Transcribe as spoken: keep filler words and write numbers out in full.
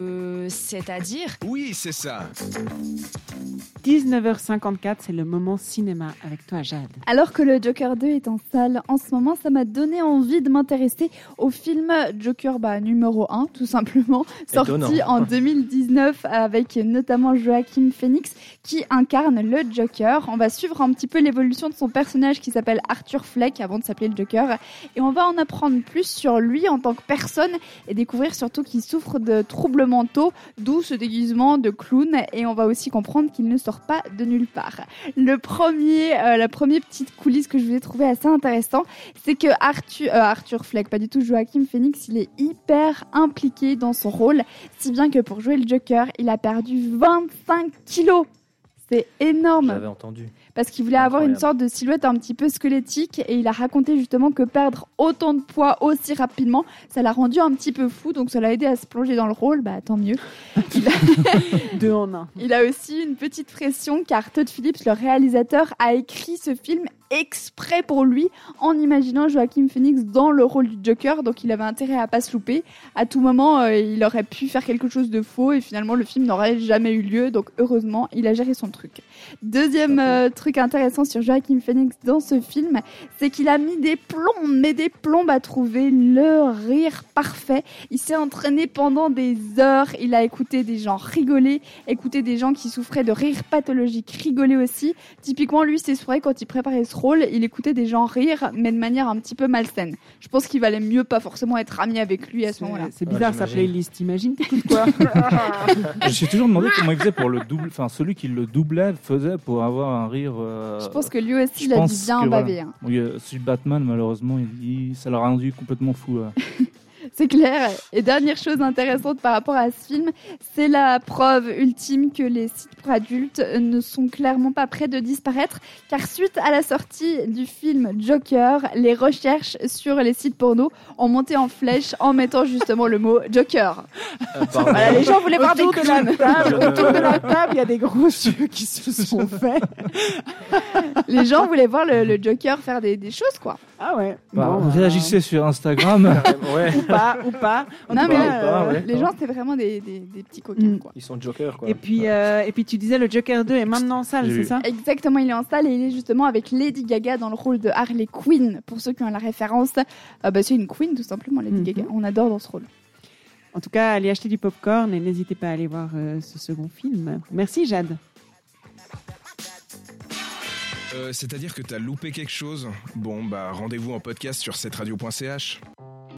Euh, c'est-à-dire ? Oui, c'est ça. dix-neuf heures cinquante-quatre, c'est le moment cinéma avec toi, Jade. Alors que le Joker deux est en salle en ce moment, ça m'a donné envie de m'intéresser au film Joker bah, numéro un, tout simplement, sorti Étonnant. en deux mille dix-neuf avec notamment Joaquin Phoenix qui incarne le Joker. On va suivre un petit peu l'évolution de son personnage qui s'appelle Arthur Fleck avant de s'appeler le Joker et on va en apprendre plus sur lui en tant que personne et découvrir surtout qu'il souffre de troubles mentaux, d'où ce déguisement de clown et on va aussi comprendre qu'il ne sort pas de nulle part. Le premier, euh, la première petite coulisse que je vous ai trouvé assez intéressant, c'est que Arthur, euh, Arthur Fleck, pas du tout Joaquin Phoenix, il est hyper impliqué dans son rôle, si bien que pour jouer le Joker, il a perdu vingt-cinq kilos. C'est énorme. J'avais entendu. Parce qu'il voulait avoir Incroyable. une sorte de silhouette un petit peu squelettique et il a raconté justement que perdre autant de poids aussi rapidement, ça l'a rendu un petit peu fou, donc ça l'a aidé à se plonger dans le rôle, bah tant mieux. Il a... Deux en un. il a aussi une petite pression car Todd Phillips, le réalisateur, a écrit ce film exprès pour lui en imaginant Joaquin Phoenix dans le rôle du Joker, donc il avait intérêt à pas se louper. À tout moment, euh, il aurait pu faire quelque chose de faux et finalement le film n'aurait jamais eu lieu, donc heureusement, il a géré son truc. Deuxième euh, truc intéressant sur Joaquin Phoenix dans ce film, c'est qu'il a mis des plombes, mais des plombes à trouver le rire parfait. Il s'est entraîné pendant des heures, il a écouté des gens rigoler, écouté des gens qui souffraient de rire pathologique rigoler aussi. Typiquement, lui, c'est vrai, quand il préparait ce rôle, il écoutait des gens rire, mais de manière un petit peu malsaine. Je pense qu'il valait mieux pas forcément être ami avec lui à ce C'est, moment-là. c'est bizarre Ouais, sa j'imagine. playlist, t'imagines, t'écoutes quoi? Je me suis toujours demandé comment il faisait pour le double, enfin celui qui le doublait faisait pour avoir un rire. euh, Je pense que lui aussi, je il a dû pense bien que baver. voilà. hein. Oui, euh, celui de Batman, malheureusement, il, il- ça l'a rendu complètement fou. là. C'est clair. Et dernière chose intéressante par rapport à ce film, c'est la preuve ultime que les sites pour adultes ne sont clairement pas prêts de disparaître, car suite à la sortie du film Joker, les recherches sur les sites porno ont monté en flèche en mettant justement le mot Joker. Euh, pardon. Voilà, les gens voulaient voir des Autour de la clowns. table, autour de la table, il y a des gros yeux qui se sont faits. Les gens voulaient voir le, le Joker faire des, des choses, quoi. Ah ouais. Bah, Bon, réagissez sur Instagram. Ouais, Ou pas, ou pas. En Non, tout mais cas, pas, euh, ouais. Les gens, c'est vraiment des, des, des petits coquins, Mm. quoi. ils sont Joker quoi. Et puis, euh, et puis tu disais le Joker deux est maintenant en salle, J'ai c'est vu. ça? Exactement, il est en salle et il est justement avec Lady Gaga dans le rôle de Harley Quinn. Pour ceux qui ont la référence, euh, bah, c'est une queen tout simplement, Lady Mhm. Gaga. On adore dans ce rôle. En tout cas, allez acheter du popcorn et n'hésitez pas à aller voir euh, ce second film. Merci Jade. Euh, c'est-à-dire que t'as loupé quelque chose ? Bon, bah rendez-vous en podcast sur cette radio point c h.